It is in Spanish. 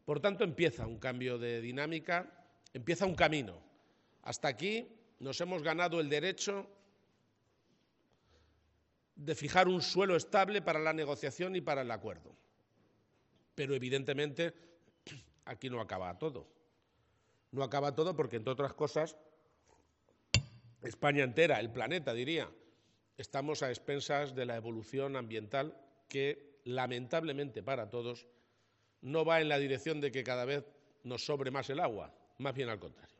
Por tanto, empieza un cambio de dinámica, empieza un camino. Hasta aquí nos hemos ganado el derecho de fijar un suelo estable para la negociación y para el acuerdo. Pero, evidentemente, aquí no acaba todo. No acaba todo porque, entre otras cosas, España entera, el planeta, diría, estamos a expensas de la evolución ambiental que, lamentablemente para todos, no va en la dirección de que cada vez nos sobre más el agua, más bien al contrario.